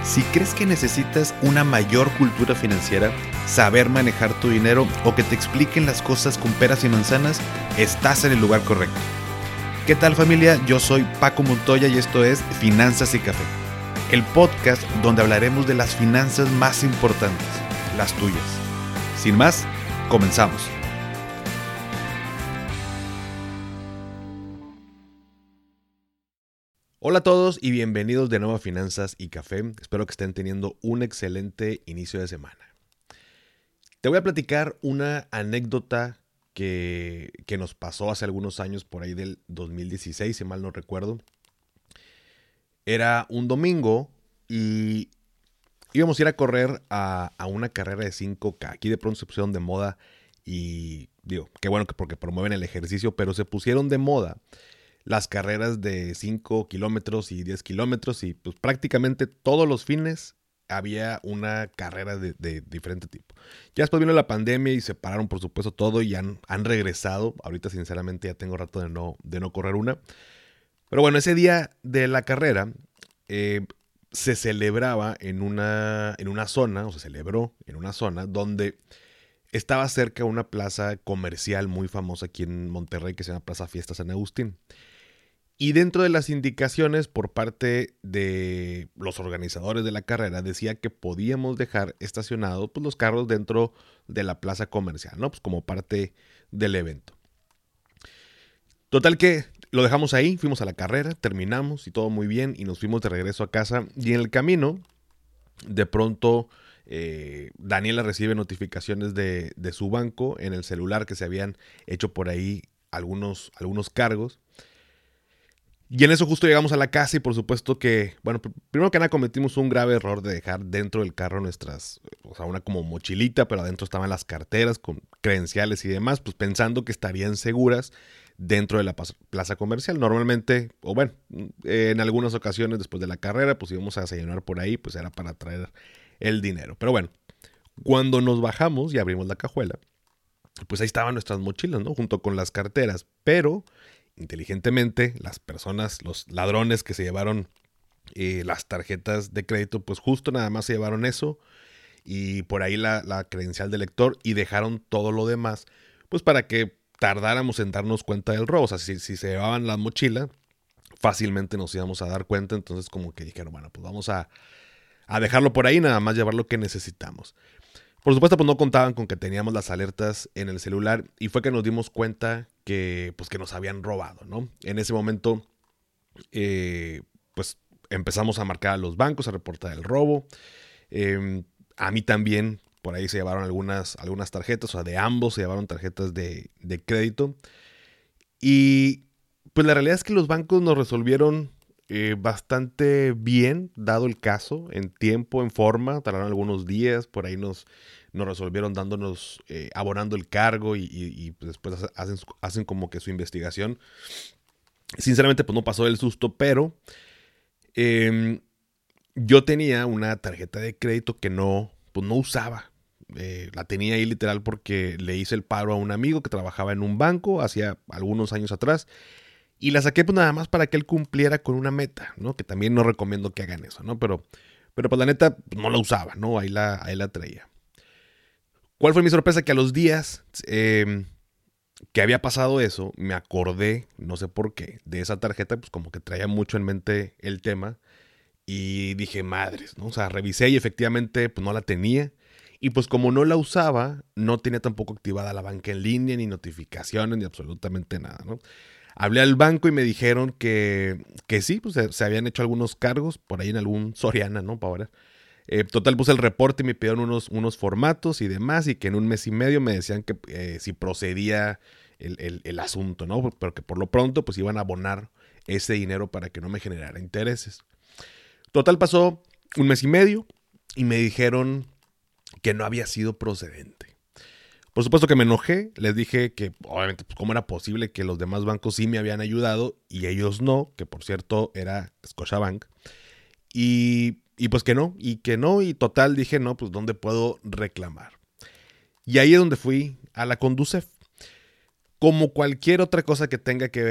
Si crees que necesitas una mayor cultura financiera, saber manejar tu dinero o que te expliquen las cosas con peras y manzanas, estás en el lugar correcto. ¿Qué tal, familia? Yo soy Paco Montoya y esto es Finanzas y Café, el podcast donde hablaremos de las finanzas más importantes, las tuyas. Sin más, comenzamos. Hola a todos y bienvenidos de nuevo a Finanzas y Café. Espero que estén teniendo un excelente inicio de semana. Te voy a platicar una anécdota que nos pasó hace algunos años, por ahí del 2016, si mal no recuerdo. Era un domingo y íbamos a ir a correr a una carrera de 5K. Aquí de pronto se pusieron de moda y digo, qué bueno que porque promueven el ejercicio, pero se pusieron de moda las carreras de 5 kilómetros y 10 kilómetros y pues prácticamente todos los fines había una carrera de diferente tipo. Ya después vino la pandemia y se pararon por supuesto todo y han regresado. Ahorita sinceramente ya tengo rato de no correr una. Pero bueno, ese día de la carrera se celebraba en una zona, o se celebró en una zona donde estaba cerca una plaza comercial muy famosa aquí en Monterrey que se llama Plaza Fiesta San Agustín. Y dentro de las indicaciones por parte de los organizadores de la carrera decía que podíamos dejar estacionados pues, los carros dentro de la plaza comercial, ¿no? Pues como parte del evento. Total que lo dejamos ahí, fuimos a la carrera, terminamos y todo muy bien y nos fuimos de regreso a casa. Y en el camino, de pronto, Daniela recibe notificaciones de su banco en el celular que se habían hecho por ahí algunos cargos. Y en eso justo llegamos a la casa y por supuesto que, bueno, primero que nada cometimos un grave error de dejar dentro del carro una como mochilita, pero adentro estaban las carteras con credenciales y demás, pues pensando que estarían seguras dentro de la plaza comercial. Normalmente, o bueno, en algunas ocasiones después de la carrera, pues íbamos a desayunar por ahí, pues era para traer el dinero. Pero bueno, cuando nos bajamos y abrimos la cajuela, pues ahí estaban nuestras mochilas, ¿no? Junto con las carteras, pero inteligentemente las personas, los ladrones que se llevaron las tarjetas de crédito, pues justo nada más se llevaron eso y por ahí la credencial del lector y dejaron todo lo demás, pues para que tardáramos en darnos cuenta del robo. O sea, si se llevaban la mochila, fácilmente nos íbamos a dar cuenta. Entonces como que dijeron, bueno, pues vamos a dejarlo por ahí, nada más llevar lo que necesitamos. Por supuesto, pues no contaban con que teníamos las alertas en el celular y fue que nos dimos cuenta que nos habían robado, ¿no? En ese momento, pues empezamos a marcar a los bancos, a reportar el robo. A mí también, por ahí se llevaron algunas tarjetas, o sea, de ambos se llevaron tarjetas de crédito. Y pues la realidad es que los bancos nos resolvieron bastante bien, dado el caso, en tiempo, en forma. Tardaron algunos días, por ahí nos resolvieron dándonos, abonando el cargo y pues después hacen como que su investigación. Sinceramente, pues no pasó el susto, pero yo tenía una tarjeta de crédito que no usaba. La tenía ahí literal porque le hice el paro a un amigo que trabajaba en un banco hacía algunos años atrás. Y la saqué pues nada más para que él cumpliera con una meta, ¿no? Que también no recomiendo que hagan eso, ¿no? Pero pues la neta no la usaba, ¿no? Ahí la traía. ¿Cuál fue mi sorpresa? Que a los días que había pasado eso, me acordé, no sé por qué, de esa tarjeta, pues como que traía mucho en mente el tema. Y dije, madres, ¿no? O sea, revisé y efectivamente pues no la tenía. Y pues como no la usaba, no tenía tampoco activada la banca en línea, ni notificaciones, ni absolutamente nada, ¿no? Hablé al banco y me dijeron que sí, pues se habían hecho algunos cargos por ahí en algún Soriana, ¿no? Para ahora. Total, puse el reporte y me pidieron unos formatos y demás, y que en un mes y medio me decían que si procedía el asunto, ¿no? Pero que por lo pronto pues iban a abonar ese dinero para que no me generara intereses. Total, pasó un mes y medio y me dijeron que no había sido procedente. Por supuesto que me enojé, les dije que obviamente pues cómo era posible que los demás bancos sí me habían ayudado y ellos no, que por cierto era Scotiabank, y pues que no, y total dije no, pues ¿dónde puedo reclamar? Y ahí es donde fui a la Conducef. Como cualquier otra cosa que tenga que ver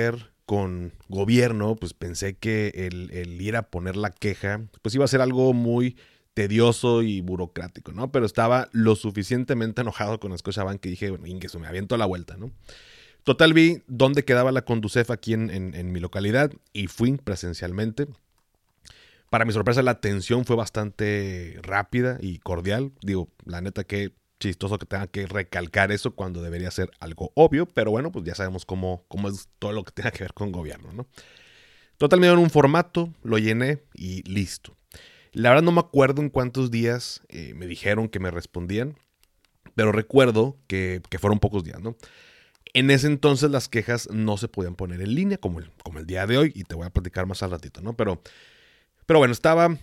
con gobierno, pues pensé que el ir a poner la queja, pues iba a ser algo muy tedioso y burocrático, ¿no? Pero estaba lo suficientemente enojado con Scotiabank que dije, bueno, Ingesu, me aviento la vuelta, ¿no? Total, vi dónde quedaba la Conducef aquí en mi localidad y fui presencialmente. Para mi sorpresa, la atención fue bastante rápida y cordial. Digo, la neta, que chistoso que tenga que recalcar eso cuando debería ser algo obvio, pero bueno, pues ya sabemos cómo es todo lo que tenga que ver con gobierno, ¿no? Total, me dieron un formato, lo llené y listo. La verdad no me acuerdo en cuántos días me dijeron que me respondían, pero recuerdo que fueron pocos días, ¿no? En ese entonces las quejas no se podían poner en línea como el día de hoy, y te voy a platicar más al ratito, ¿no? Pero bueno,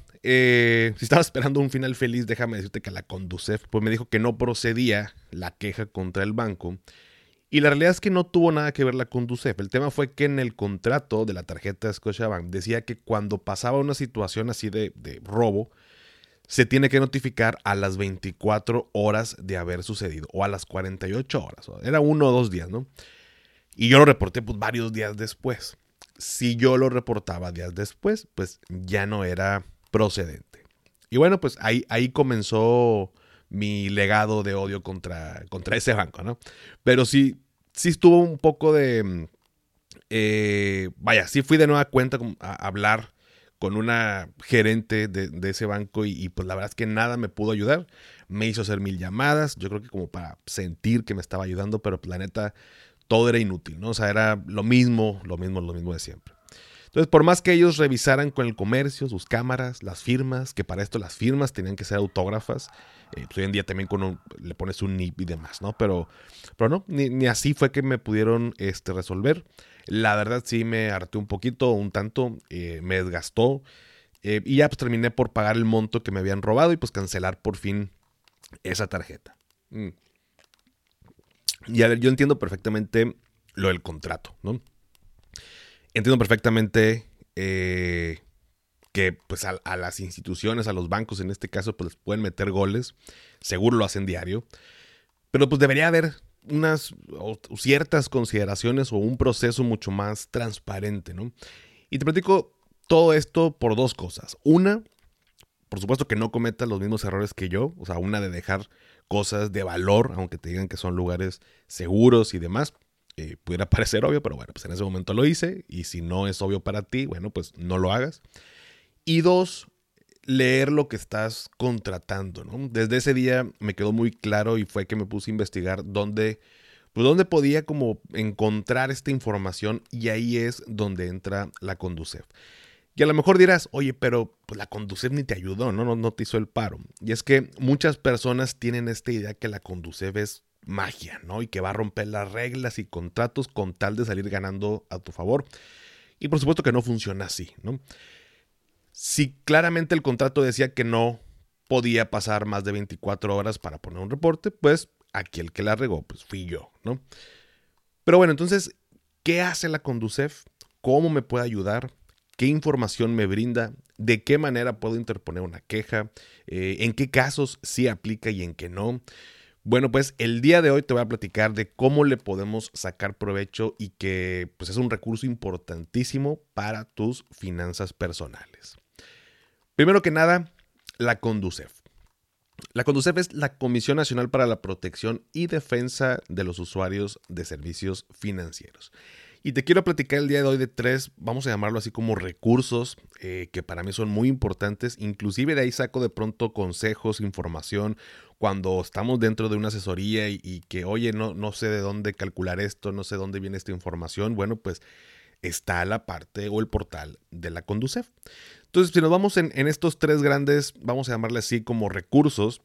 si estaba esperando un final feliz, déjame decirte que la Conducef pues me dijo que no procedía la queja contra el banco. Y la realidad es que no tuvo nada que ver la Conducef. El tema fue que en el contrato de la tarjeta de Scotiabank decía que cuando pasaba una situación así de robo, se tiene que notificar a las 24 horas de haber sucedido, o a las 48 horas. Era 1 o 2 días, ¿no? Y yo lo reporté pues varios días después. Si yo lo reportaba días después, pues ya no era procedente. Y bueno, pues ahí comenzó mi legado de odio contra ese banco, ¿no? Pero sí estuvo un poco de... sí fui de nueva cuenta a hablar con una gerente de ese banco y pues la verdad es que nada me pudo ayudar. Me hizo hacer 1000 llamadas, yo creo que como para sentir que me estaba ayudando, pero pues la neta todo era inútil, ¿no? O sea, era lo mismo de siempre. Entonces, por más que ellos revisaran con el comercio, sus cámaras, las firmas, que para esto las firmas tenían que ser autógrafas, pues hoy en día también le pones un NIP y demás, ¿no? Pero no, ni así fue que me pudieron resolver. La verdad sí me harté un poquito, un tanto, me desgastó, y ya pues terminé por pagar el monto que me habían robado y pues cancelar por fin esa tarjeta. Y a ver, yo entiendo perfectamente lo del contrato, ¿no? Entiendo perfectamente que pues a las instituciones, a los bancos en este caso, pues les pueden meter goles. Seguro lo hacen diario. Pero pues debería haber unas o ciertas consideraciones o un proceso mucho más transparente, ¿no? Y te platico todo esto por dos cosas. Una, por supuesto que no cometas los mismos errores que yo. O sea, una de dejar cosas de valor, aunque te digan que son lugares seguros y demás. Pudiera parecer obvio, pero bueno, pues en ese momento lo hice. Y si no es obvio para ti, bueno, pues no lo hagas. Y dos, leer lo que estás contratando, ¿no? Desde ese día me quedó muy claro y fue que me puse a investigar dónde podía como encontrar esta información, y ahí es donde entra la Conducef. Y a lo mejor dirás, oye, pero pues la Conducef ni te ayudó, no te hizo el paro. Y es que muchas personas tienen esta idea que la Conducef es magia, ¿no? Y que va a romper las reglas y contratos con tal de salir ganando a tu favor. Y por supuesto que no funciona así, ¿no? Si claramente el contrato decía que no podía pasar más de 24 horas para poner un reporte, pues aquí el que la regó, pues fui yo, ¿no? Pero bueno, entonces, ¿qué hace la Conducef? ¿Cómo me puede ayudar? ¿Qué información me brinda? ¿De qué manera puedo interponer una queja? ¿En qué casos sí aplica y en qué no? Bueno, pues el día de hoy te voy a platicar de cómo le podemos sacar provecho y que pues, es un recurso importantísimo para tus finanzas personales. Primero que nada, la Conducef. La Conducef es la Comisión Nacional para la Protección y Defensa de los Usuarios de Servicios Financieros. Y te quiero platicar el día de hoy de 3, vamos a llamarlo así como recursos, que para mí son muy importantes. Inclusive de ahí saco de pronto consejos, información, cuando estamos dentro de una asesoría y que, oye, no sé de dónde calcular esto, no sé dónde viene esta información. Bueno, pues está la parte o el portal de la Conducef. Entonces, si nos vamos en estos 3 grandes, vamos a llamarle así como recursos,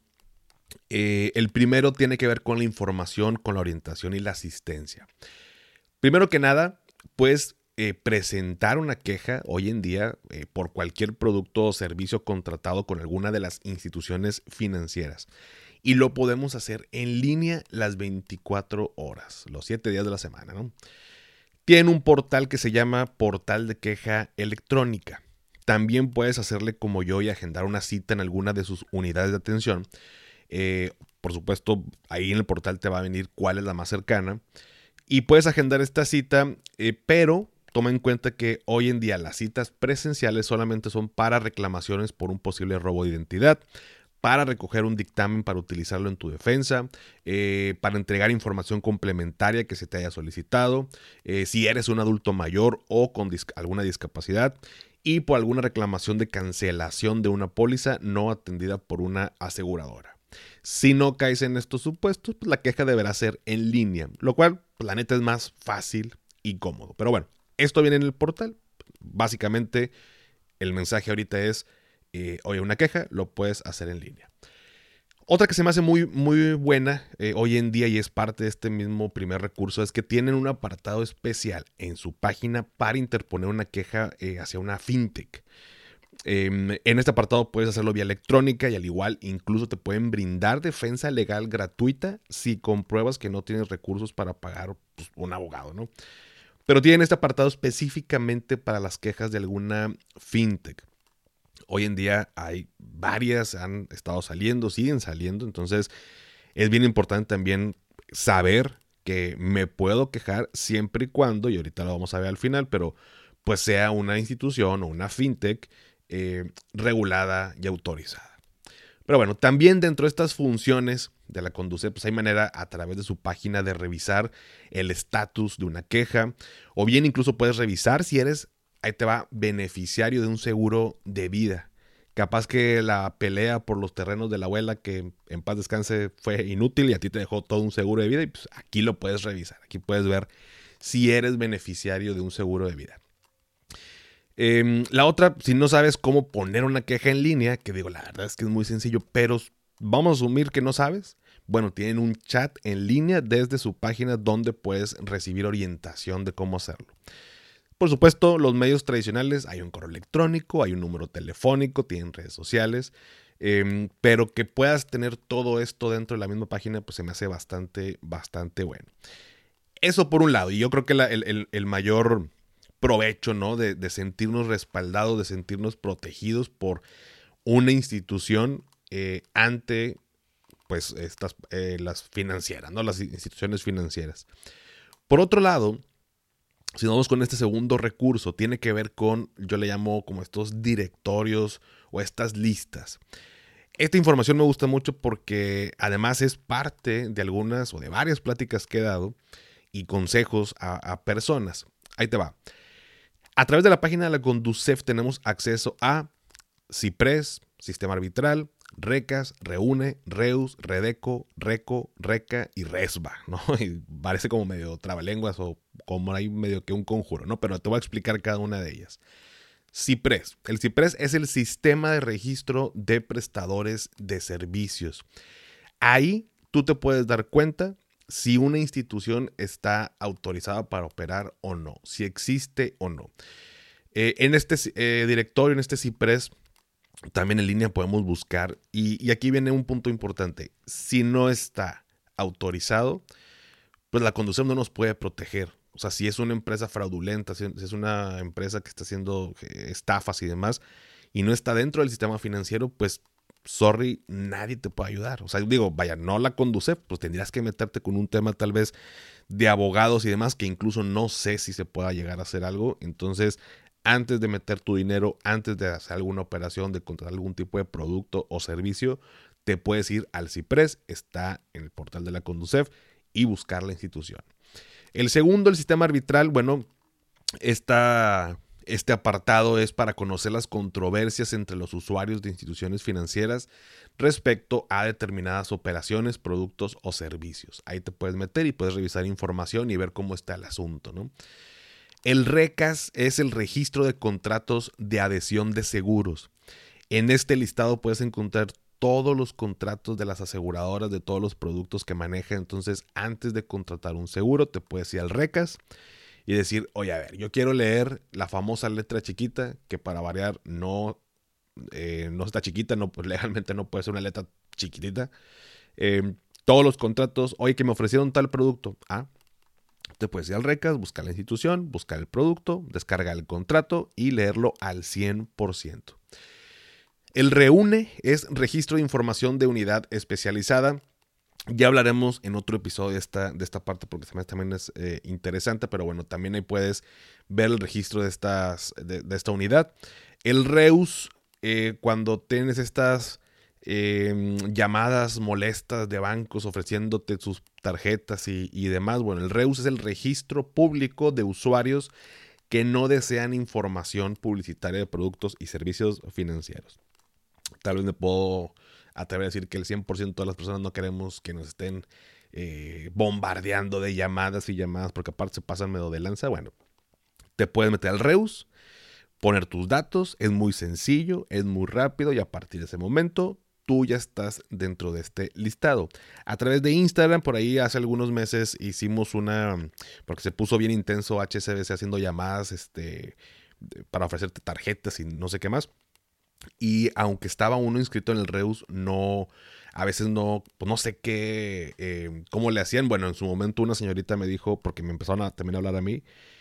el primero tiene que ver con la información, con la orientación y la asistencia. Primero que nada, puedes presentar una queja hoy en día por cualquier producto o servicio contratado con alguna de las instituciones financieras. Y lo podemos hacer en línea las 24 horas, los 7 días de la semana, ¿no? Tienen un portal que se llama Portal de Queja Electrónica. También puedes hacerle como yo y agendar una cita en alguna de sus unidades de atención. Por supuesto, ahí en el portal te va a venir cuál es la más cercana. Y puedes agendar esta cita, pero toma en cuenta que hoy en día las citas presenciales solamente son para reclamaciones por un posible robo de identidad, para recoger un dictamen para utilizarlo en tu defensa, para entregar información complementaria que se te haya solicitado, si eres un adulto mayor o con alguna discapacidad, y por alguna reclamación de cancelación de una póliza no atendida por una aseguradora. Si no caes en estos supuestos, pues la queja deberá ser en línea, lo cual, pues, la neta, es más fácil y cómodo. Pero bueno, esto viene en el portal. Básicamente, el mensaje ahorita es, oye, una queja, lo puedes hacer en línea. Otra que se me hace muy, muy buena hoy en día y es parte de este mismo primer recurso es que tienen un apartado especial en su página para interponer una queja hacia una fintech. En este apartado puedes hacerlo vía electrónica y al igual incluso te pueden brindar defensa legal gratuita si compruebas que no tienes recursos para pagar, pues, un abogado, ¿no? Pero tienen este apartado específicamente para las quejas de alguna fintech. Hoy en día hay varias, han estado saliendo, siguen saliendo, entonces es bien importante también saber que me puedo quejar siempre y cuando, y ahorita lo vamos a ver al final, pero pues sea una institución o una fintech regulada y autorizada. Pero bueno, también dentro de estas funciones de la Conducef, pues hay manera a través de su página de revisar el estatus de una queja, o bien incluso puedes revisar si eres, ahí te va, beneficiario de un seguro de vida. Capaz que la pelea por los terrenos de la abuela, que en paz descanse, fue inútil y a ti te dejó todo un seguro de vida, y pues aquí lo puedes revisar. Aquí puedes ver si eres beneficiario de un seguro de vida. La otra, si no sabes cómo poner una queja en línea, que digo, la verdad es que es muy sencillo, pero vamos a asumir que no sabes. Bueno, tienen un chat en línea desde su página donde puedes recibir orientación de cómo hacerlo. Por supuesto, los medios tradicionales, hay un correo electrónico, hay un número telefónico, tienen redes sociales, pero que puedas tener todo esto dentro de la misma página, pues se me hace bastante, bastante bueno. Eso por un lado, y yo creo que el mayor provecho, ¿no? de sentirnos respaldados, de sentirnos protegidos por una institución ante, pues, las financieras, ¿no? Las instituciones financieras. Por otro lado, si vamos con este segundo recurso, tiene que ver con, yo le llamo como estos directorios o estas listas. Esta información me gusta mucho porque además es parte de algunas o de varias pláticas que he dado y consejos a personas. Ahí te va. A través de la página de la Conducef tenemos acceso a CIPRES, Sistema Arbitral, RECAS, REUNE, REUS, REDECO, RECO, RECA y RESBA, ¿no? Y parece como medio trabalenguas o como hay medio que un conjuro, ¿no? Pero te voy a explicar cada una de ellas. CIPRES. El CIPRES es el Sistema de Registro de Prestadores de Servicios. Ahí tú te puedes dar cuenta si una institución está autorizada para operar o no, si existe o no. En este directorio, en este CIPRES, también en línea podemos buscar, y aquí viene un punto importante. Si no está autorizado, pues la Conducef no nos puede proteger. O sea, si es una empresa fraudulenta, si es una empresa que está haciendo estafas y demás, y no está dentro del sistema financiero, pues sorry, nadie te puede ayudar. O sea, digo, vaya, no la Conducef, pues tendrías que meterte con un tema tal vez de abogados y demás, que incluso no sé si se pueda llegar a hacer algo. Entonces, antes de meter tu dinero, antes de hacer alguna operación, de contratar algún tipo de producto o servicio, te puedes ir al CIPRES, está en el portal de la Conducef, y buscar la institución. El segundo, el sistema arbitral, bueno, este apartado es para conocer las controversias entre los usuarios de instituciones financieras respecto a determinadas operaciones, productos o servicios. Ahí te puedes meter y puedes revisar información y ver cómo está el asunto, ¿no? El RECAS es el registro de contratos de adhesión de seguros. En este listado puedes encontrar todos los contratos de las aseguradoras de todos los productos que maneja. Entonces, antes de contratar un seguro, te puedes ir al RECAS y decir, oye, a ver, yo quiero leer la famosa letra chiquita, que para variar no está chiquita, no, pues legalmente no puede ser una letra chiquitita. Todos los contratos, oye, que me ofrecieron tal producto. Te puedes ir al RECAS, buscar la institución, buscar el producto, descargar el contrato y leerlo al 100%. El REUNE es Registro de Información de Unidad Especializada. Ya hablaremos en otro episodio de esta parte porque también es interesante, pero bueno, también ahí puedes ver el registro de esta unidad. El Reus, cuando tienes estas llamadas molestas de bancos ofreciéndote sus tarjetas y demás, bueno, el Reus es el registro público de usuarios que no desean información publicitaria de productos y servicios financieros. Tal vez me puedo atrever a decir que el 100% de las personas no queremos que nos estén bombardeando de llamadas y llamadas, porque aparte se pasan medio de lanza. Bueno, te puedes meter al Reus, poner tus datos, es muy sencillo, es muy rápido y a partir de ese momento tú ya estás dentro de este listado. A través de Instagram, por ahí hace algunos meses hicimos porque se puso bien intenso HSBC haciendo llamadas para ofrecerte tarjetas y no sé qué más. Y aunque estaba uno inscrito en el Reus, a veces no, pues no sé cómo le hacían. Bueno, en su momento una señorita me dijo, porque me empezaron también a hablar a mí,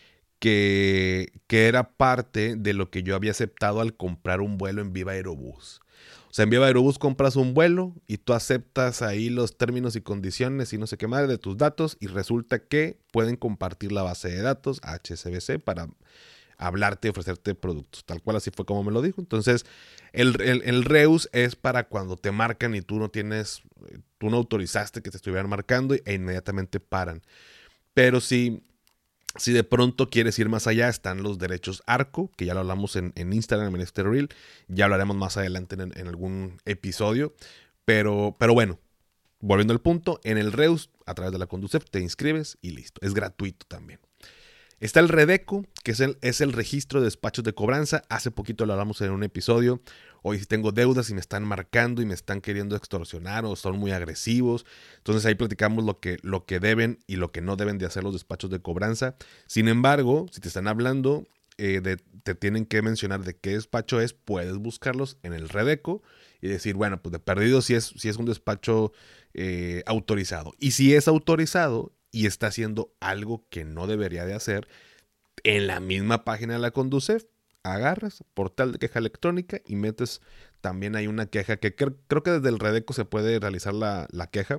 que era parte de lo que yo había aceptado al comprar un vuelo en Viva Aerobús. O sea, en Viva Aerobús compras un vuelo y tú aceptas ahí los términos y condiciones y no sé qué más de tus datos y resulta que pueden compartir la base de datos a HSBC para hablarte y ofrecerte productos. Tal cual así fue como me lo dijo. Entonces, el Reus es para cuando te marcan y tú no autorizaste que te estuvieran marcando e inmediatamente paran. Pero si de pronto quieres ir más allá, están los derechos ARCO, que ya lo hablamos en Instagram, en este Reel. Ya hablaremos más adelante en algún episodio. Pero bueno, volviendo al punto, en el Reus, a través de la Conducef, te inscribes y listo. Es gratuito también. Está el Redeco, que es el registro de despachos de cobranza. Hace poquito lo hablamos en un episodio. Hoy si tengo deudas y me están marcando y me están queriendo extorsionar o son muy agresivos. Entonces ahí platicamos lo que deben y lo que no deben de hacer los despachos de cobranza. Sin embargo, si te están hablando, te tienen que mencionar de qué despacho es. Puedes buscarlos en el Redeco y decir, bueno, pues de perdido si es un despacho autorizado. Y si es autorizado y está haciendo algo que no debería de hacer, en la misma página de la Conducef, agarras portal de queja electrónica y metes también hay una queja que creo que desde el Redeco se puede realizar la queja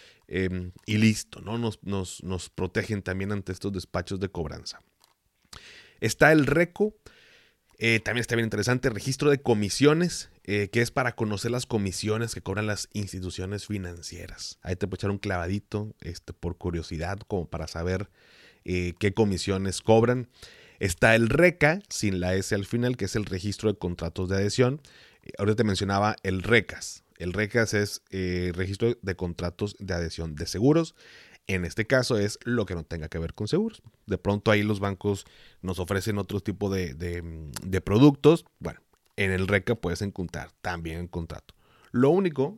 y listo, ¿no? Nos protegen también ante estos despachos de cobranza. Está el RECO, también está bien interesante, registro de comisiones, que es para conocer las comisiones que cobran las instituciones financieras. Ahí te puedo echar un clavadito por curiosidad, como para saber qué comisiones cobran. Está el RECA, sin la S al final, que es el registro de contratos de adhesión. Ahorita te mencionaba el RECAS. El RECAS es registro de contratos de adhesión de seguros. En este caso es lo que no tenga que ver con seguros. De pronto ahí los bancos nos ofrecen otro tipo de productos. Bueno, en el RECA puedes encontrar también el contrato. Lo único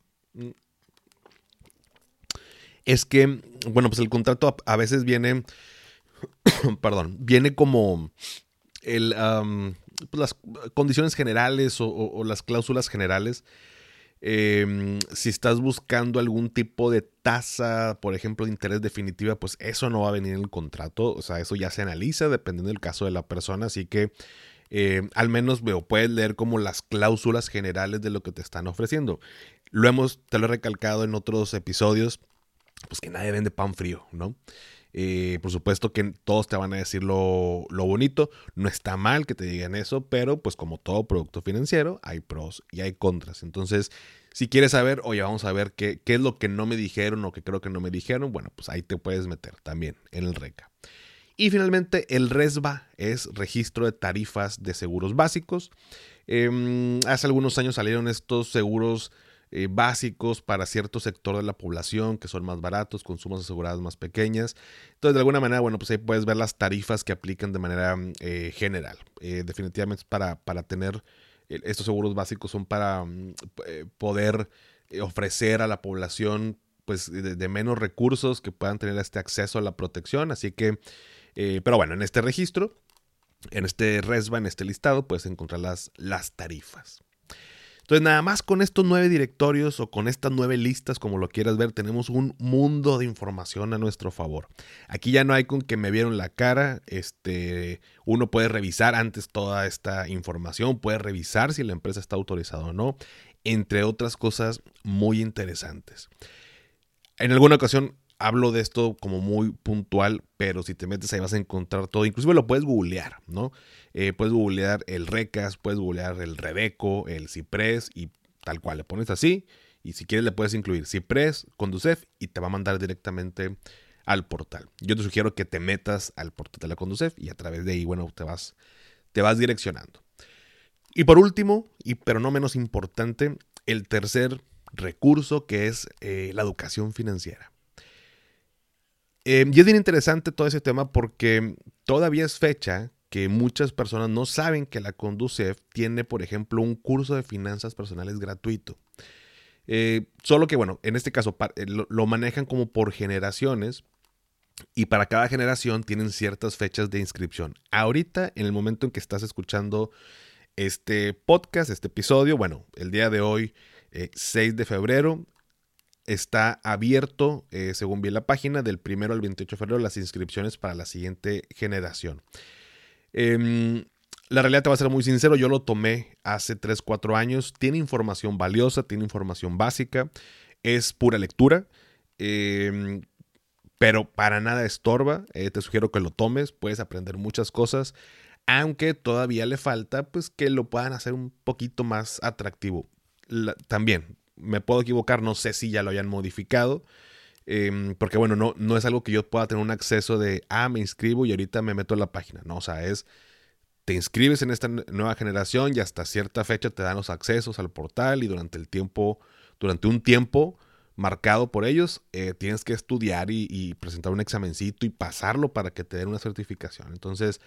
es que, bueno, pues el contrato a veces viene, perdón, viene como pues las condiciones generales o las cláusulas generales. Si estás buscando algún tipo de tasa, por ejemplo, de interés definitiva, pues eso no va a venir en el contrato. O sea, eso ya se analiza dependiendo del caso de la persona. Así que al menos puedes leer como las cláusulas generales de lo que te están ofreciendo. Te lo he recalcado en otros episodios, pues que nadie vende pan frío, ¿no? Por supuesto que todos te van a decir lo bonito. No está mal que te digan eso, pero pues como todo producto financiero, hay pros y hay contras. Entonces, si quieres saber, oye, vamos a ver qué es lo que no me dijeron o que creo que no me dijeron, bueno, pues ahí te puedes meter también en el RECA. Y finalmente, el RESBA es registro de tarifas de seguros básicos. Hace algunos años salieron estos seguros básicos para cierto sector de la población que son más baratos, con sumas aseguradas más pequeñas. Entonces, de alguna manera, bueno, pues ahí puedes ver las tarifas que aplican de manera general. Definitivamente para tener estos seguros básicos son para poder ofrecer a la población pues de menos recursos que puedan tener este acceso a la protección. Así que, pero bueno, en este registro, en este RESBA, en este listado, puedes encontrar las tarifas. Entonces, nada más con estos 9 directorios o con estas 9 listas, como lo quieras ver, tenemos un mundo de información a nuestro favor. Aquí ya no hay con que me vieron la cara. Uno puede revisar antes toda esta información, puede revisar si la empresa está autorizada o no, entre otras cosas muy interesantes. En alguna ocasión hablo de esto como muy puntual, pero si te metes ahí vas a encontrar todo. Inclusive lo puedes googlear, ¿no? Puedes googlear el Recas, puedes googlear el Redeco, el Ciprés y tal cual. Le pones así y si quieres le puedes incluir Ciprés, Conducef y te va a mandar directamente al portal. Yo te sugiero que te metas al portal de la Conducef y a través de ahí, bueno, te vas direccionando. Y por último, pero no menos importante, el tercer recurso que es la educación financiera. Y es bien interesante todo ese tema porque todavía es fecha que muchas personas no saben que la Conducef tiene, por ejemplo, un curso de finanzas personales gratuito. Solo que, bueno, en este caso lo manejan como por generaciones y para cada generación tienen ciertas fechas de inscripción. Ahorita, en el momento en que estás escuchando este podcast, este episodio, bueno, el día de hoy, 6 de febrero, está abierto, según vi en la página, del 1 al 28 de febrero, las inscripciones para la siguiente generación. La realidad, te voy a ser muy sincero, yo lo tomé hace 3, 4 años. Tiene información valiosa, tiene información básica, es pura lectura, pero para nada estorba. Te sugiero que lo tomes, puedes aprender muchas cosas, aunque todavía le falta pues que lo puedan hacer un poquito más atractivo. También me puedo equivocar, no sé si ya lo hayan modificado, porque bueno, no es algo que yo pueda tener un acceso de, me inscribo y ahorita me meto en la página. No, o sea, te inscribes en esta nueva generación y hasta cierta fecha te dan los accesos al portal y durante un tiempo marcado por ellos, tienes que estudiar y presentar un examencito y pasarlo para que te den una certificación. Entonces,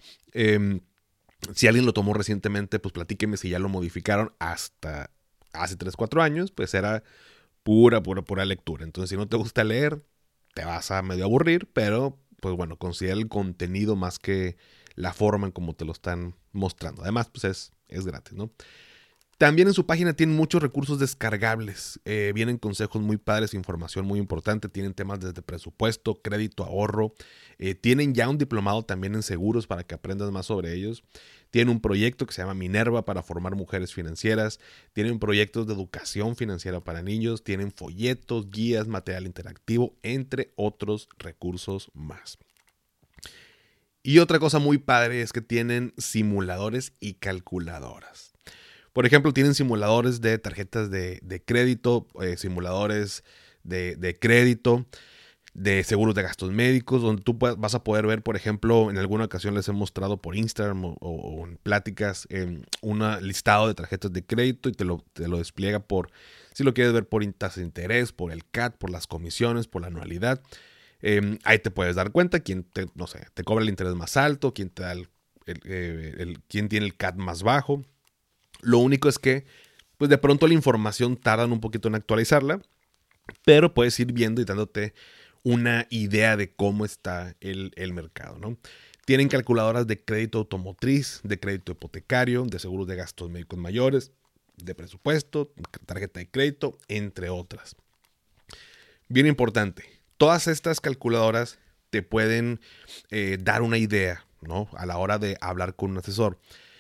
si alguien lo tomó recientemente, pues platíqueme si ya lo modificaron. Hasta hace 3, 4 años, pues era pura lectura. Entonces, si no te gusta leer, te vas a medio aburrir, pero pues bueno, considera el contenido más que la forma en cómo te lo están mostrando. Además, pues es gratis, ¿no? También en su página tienen muchos recursos descargables. Vienen consejos muy padres, información muy importante. Tienen temas desde presupuesto, crédito, ahorro. Tienen ya un diplomado también en seguros para que aprendas más sobre ellos. Tienen un proyecto que se llama Minerva para formar mujeres financieras. Tienen proyectos de educación financiera para niños. Tienen folletos, guías, material interactivo, entre otros recursos más. Y otra cosa muy padre es que tienen simuladores y calculadoras. Por ejemplo, tienen simuladores de tarjetas de crédito, simuladores de crédito, de seguros de gastos médicos, donde tú vas a poder ver, por ejemplo, en alguna ocasión les he mostrado por Instagram o en pláticas un listado de tarjetas de crédito y te lo despliega por, si lo quieres ver por tasa de interés, por el CAT, por las comisiones, por la anualidad. Ahí te puedes dar cuenta quién te cobra el interés más alto, quién te da quién tiene el CAT más bajo. Lo único es que, pues de pronto la información tardan un poquito en actualizarla, pero puedes ir viendo y dándote una idea de cómo está el mercado, ¿no? Tienen calculadoras de crédito automotriz, de crédito hipotecario, de seguros de gastos médicos mayores, de presupuesto, tarjeta de crédito, entre otras. Bien importante, todas estas calculadoras te pueden dar una idea, ¿no? A la hora de hablar con un asesor.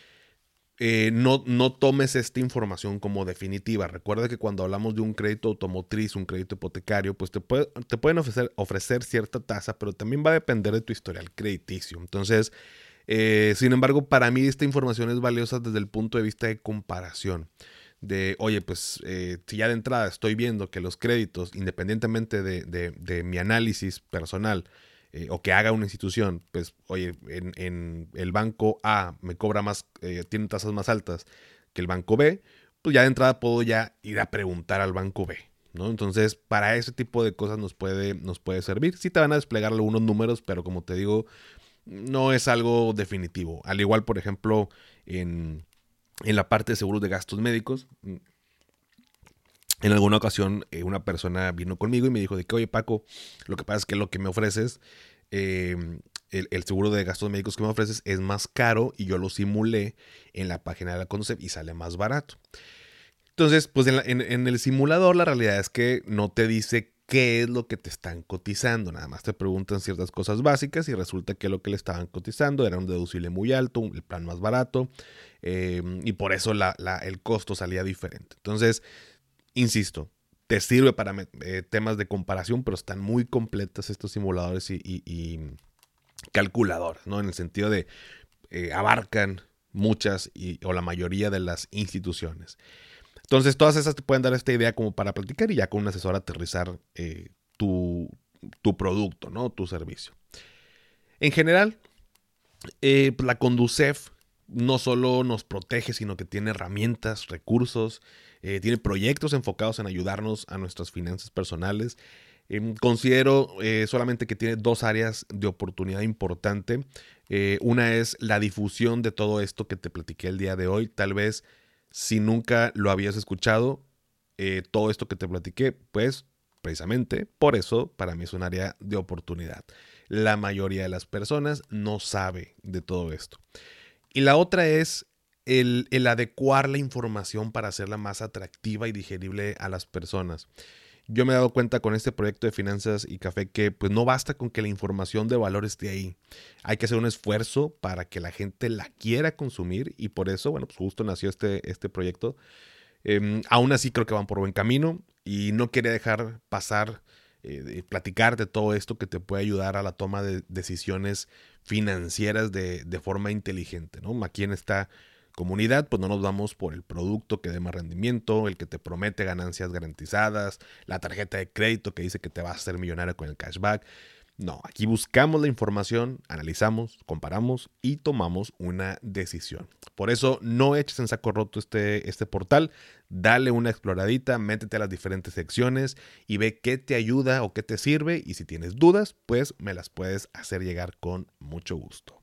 No tomes esta información como definitiva. Recuerda que cuando hablamos de un crédito automotriz, un crédito hipotecario, pues te pueden ofrecer cierta tasa, pero también va a depender de tu historial crediticio. Entonces, sin embargo, para mí esta información es valiosa desde el punto de vista de comparación. De, oye, pues si ya de entrada estoy viendo que los créditos, independientemente de mi análisis personal, o que haga una institución, pues, oye, en el banco A me cobra más, tiene tasas más altas que el banco B, pues ya de entrada puedo ya ir a preguntar al banco B, ¿no? Entonces, para ese tipo de cosas nos puede servir. Sí te van a desplegar algunos números, pero como te digo, no es algo definitivo. Al igual, por ejemplo, en la parte de seguros de gastos médicos, en alguna ocasión una persona vino conmigo y me dijo de que, oye Paco, lo que pasa es que lo que me ofreces, el seguro de gastos médicos que me ofreces es más caro y yo lo simulé en la página de la Conducef y sale más barato. Entonces, pues en el simulador la realidad es que no te dice qué es lo que te están cotizando, nada más te preguntan ciertas cosas básicas y resulta que lo que le estaban cotizando era un deducible muy alto, el plan más barato, y por eso el costo salía diferente. Entonces, insisto, te sirve para temas de comparación, pero están muy completas estos simuladores y calculadoras, ¿no? En el sentido de abarcan muchas o la mayoría de las instituciones. Entonces, todas esas te pueden dar esta idea como para platicar y ya con un asesor aterrizar tu producto, ¿no? Tu servicio. En general, la Conducef no solo nos protege, sino que tiene herramientas, recursos, tiene proyectos enfocados en ayudarnos a nuestras finanzas personales. Considero solamente que tiene 2 áreas de oportunidad importante. Una es la difusión de todo esto que te platiqué el día de hoy. Tal vez si nunca lo habías escuchado, todo esto que te platiqué, pues precisamente por eso para mí es un área de oportunidad. La mayoría de las personas no sabe de todo esto. Y la otra es el adecuar la información para hacerla más atractiva y digerible a las personas. Yo me he dado cuenta con este proyecto de Finanzas y Café que pues no basta con que la información de valor esté ahí. Hay que hacer un esfuerzo para que la gente la quiera consumir y por eso, bueno, pues justo nació este proyecto. Aún así creo que van por buen camino y no quería dejar pasar platicar de todo esto que te puede ayudar a la toma de decisiones financieras de forma inteligente, ¿no? Aquí en esta comunidad, pues no nos vamos por el producto que dé más rendimiento, el que te promete ganancias garantizadas, la tarjeta de crédito que dice que te vas a hacer millonario con el cashback. No, aquí buscamos la información, analizamos, comparamos y tomamos una decisión. Por eso no eches en saco roto este portal, dale una exploradita, métete a las diferentes secciones y ve qué te ayuda o qué te sirve y si tienes dudas, pues me las puedes hacer llegar con mucho gusto.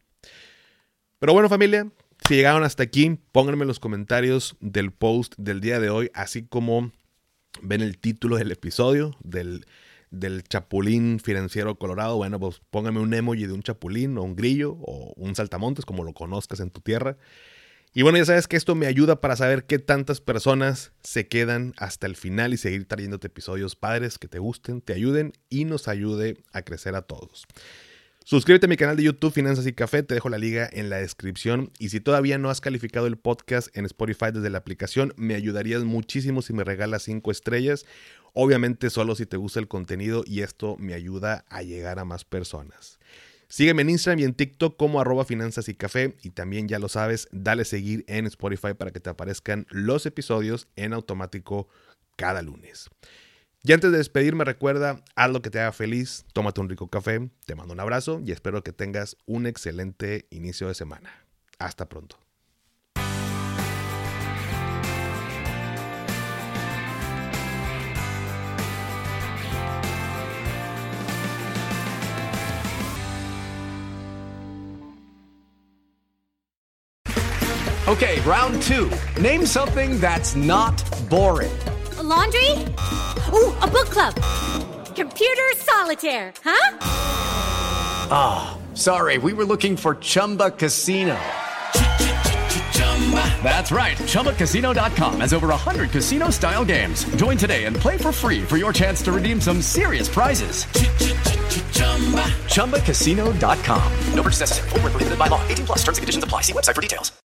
Pero bueno, familia, si llegaron hasta aquí, pónganme en los comentarios del post del día de hoy, así como ven el título del episodio del chapulín financiero colorado. Bueno, pues póngame un emoji de un chapulín o un grillo o un saltamontes, como lo conozcas en tu tierra. Y bueno, ya sabes que esto me ayuda para saber qué tantas personas se quedan hasta el final y seguir trayéndote episodios padres que te gusten, te ayuden y nos ayude a crecer a todos. Suscríbete a mi canal de YouTube Finanzas y Café, te dejo la liga en la descripción y si todavía no has calificado el podcast en Spotify desde la aplicación, me ayudarías muchísimo si me regalas 5 estrellas, obviamente solo si te gusta el contenido y esto me ayuda a llegar a más personas. Sígueme en Instagram y en TikTok como @Finanzas y Café y también ya lo sabes, dale seguir en Spotify para que te aparezcan los episodios en automático cada lunes. Y antes de despedirme, recuerda, haz lo que te haga feliz, tómate un rico café, te mando un abrazo y espero que tengas un excelente inicio de semana. Hasta pronto. Okay, round 2. Name something that's not boring. A laundry? Ooh, a book club. Computer solitaire, huh? Ah, oh, sorry, we were looking for Chumba Casino. That's right, ChumbaCasino.com has over 100 casino-style games. Join today and play for free for your chance to redeem some serious prizes. ChumbaCasino.com. No purchase necessary. Void where prohibited by law. 18+ terms and conditions apply. See website for details.